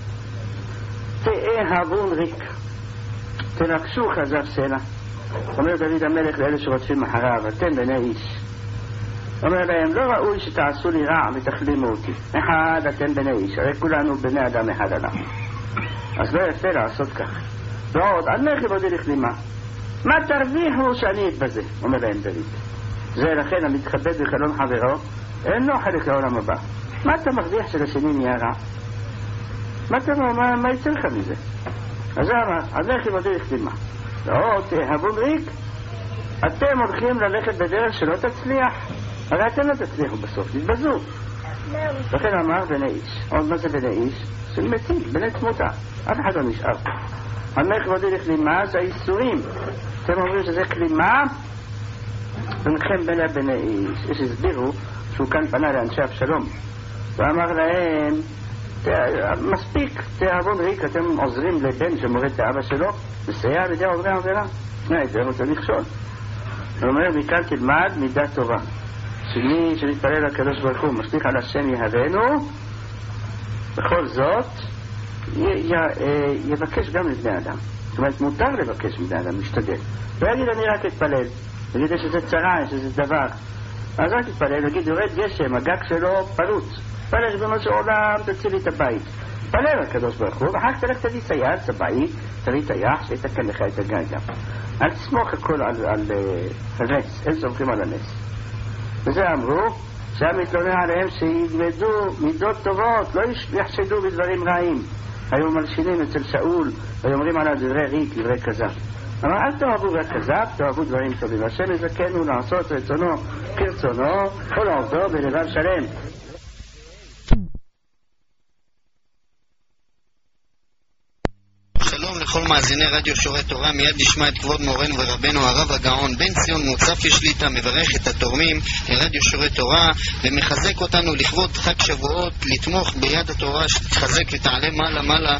S2: תאהבון ריק, תנקשו חזב סלע. אומר דוד המלך לאלה שרודפים אחריו, אתם בני איש. אומר להם, לא ראוי שתעשו לי רע ותחלימו אותי. אחד, אתם בני איש, הרי כולנו בני אדם אחד אנחנו. אז לא יפה לעשות כך. ועוד, עדמי כבודי לכלימה, מה תרוויחו שאני אתבזה? אומר להם דוד. זה לכן המתכבד בחלון חברו, אין לו חלק לעולם הבא. מה אתה מרוויח שלשני נהיה רע? מה יצא לך מזה? אז זה אמר, עדמי כבודי לכלימה. ועוד, תאהבון ריק, אתם הולכים ללכת בדרך שלא תצליח. הרי אתם לא תצליחו בסוף, תתבזו. לכן אמר בני איש. עוד מה זה בני איש? של מתים, בני תמותה. אף אחד לא נשאר. המלך כבודי לכלימה זה האיסורים. אתם אומרים שזה כלימה? בינכם בין בני איש. יש הסבירו שהוא כאן פנה לאנשי אבשלום. ואמר להם, מספיק, תאבון ריק, אתם עוזרים לבן שמורד את האבא שלו, לסייע לידי עוברי העבירה. זה רוצה לכשול. הוא אומר, מכאן תלמד מידת טובה. שמי שנתפלל לקדוש ברוך הוא משליך על השם יהבנו, בכל זאת יבקש גם לבני אדם. זאת אומרת, מותר לבקש מבני אדם, משתדל. לא יגיד אני רק אתפלל, יגיד יש איזה צרה, יש איזה דבר. אז רק תתפלל, יגיד יורד גשם, הגג שלו פרוץ. תפלל שבנו של עולם תציל לי את הבית. תפלל לקדוש ברוך הוא, ואחר כך תלך תביא סייד, צבאי, תביא טייח, שיתקן לך את הגג גם. אל תסמוך הכל על הנס, אין סומכים על הנס. וזה אמרו, שהם מתלונן עליהם שילמדו מידות טובות, לא יחשדו בדברים רעים. היו מלשינים אצל שאול, ואומרים עליו דברי ריק, דברי כזב. אמר, אל תאהבו רק כזב, תאהבו דברים טובים. השם יזכנו לעשות רצונו כרצונו, כל עובדו בלבב שלם.
S3: שלום לכל מאזיני רדיו שורי תורה. מיד נשמע את כבוד מורנו ורבנו הרב הגאון בן ציון מוצפי שליט"א מברך את התורמים לרדיו שורי תורה ומחזק אותנו לכבוד חג שבועות לתמוך ביד התורה שתחזק ותעלה מעלה מעלה.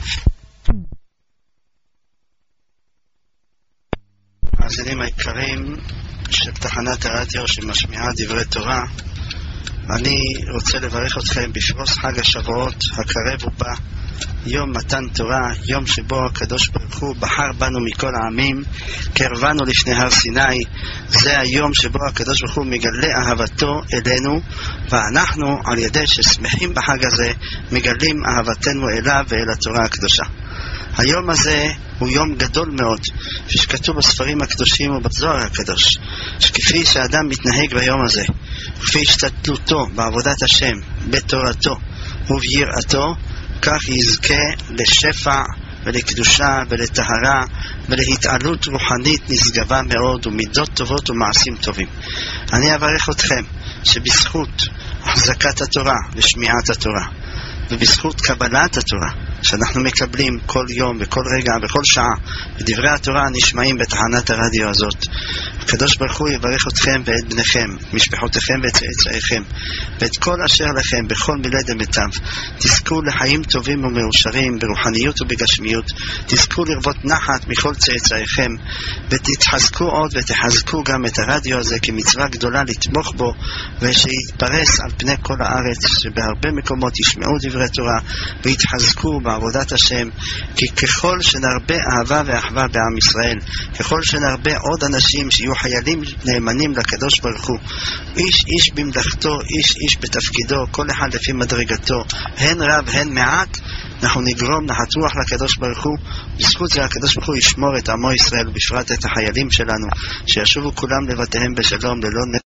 S1: מאזינים היקרים של תחנת הרדיו שמשמיעה דברי תורה, אני רוצה לברך אתכם בפרוס חג השבועות הקרב ובא, יום מתן תורה, יום שבו הקדוש ברוך הוא בחר בנו מכל העמים, קרבנו לפני הר סיני. זה היום שבו הקדוש ברוך הוא מגלה אהבתו אלינו, ואנחנו על ידי ששמחים בחג הזה מגלים אהבתנו אליו ואל התורה הקדושה. היום הזה הוא יום גדול מאוד, שכתוב בספרים הקדושים ובזוהר הקדוש, שכפי שאדם מתנהג ביום הזה, כפי השתדלותו בעבודת השם, בתורתו וביראתו, כך יזכה לשפע ולקדושה ולטהרה ולהתעלות רוחנית נשגבה מאוד ומידות טובות ומעשים טובים. אני אברך אתכם שבזכות החזקת התורה ושמיעת התורה ובזכות קבלת התורה שאנחנו מקבלים כל יום וכל רגע וכל שעה ודברי התורה נשמעים בתחנת הרדיו הזאת, הקדוש ברוך הוא יברך אתכם ואת בניכם, משפחותיכם ואת צאצאיכם ואת כל אשר לכם בכל מילי דמיטב. תזכו לחיים טובים ומאושרים ברוחניות ובגשמיות, תזכו לרבות נחת מכל צאצאיכם, ותתחזקו עוד ותחזקו גם את הרדיו הזה כמצווה גדולה לתמוך בו, ושיתפרס על פני כל הארץ, שבהרבה מקומות ישמעו דברי תורה ויתחזקו בעבודת השם. כי ככל שנרבה אהבה ואחווה בעם ישראל, ככל שנרבה עוד אנשים שיהיו חיילים נאמנים לקדוש ברוך הוא, איש איש במלאכתו, איש איש בתפקידו, כל אחד לפי מדרגתו, הן רב הן מעט, אנחנו נגרום נחת רוח לקדוש ברוך הוא. בזכות זה הקדוש ברוך הוא ישמור את עמו ישראל, ובפרט את החיילים שלנו, שישובו כולם לבתיהם בשלום ללא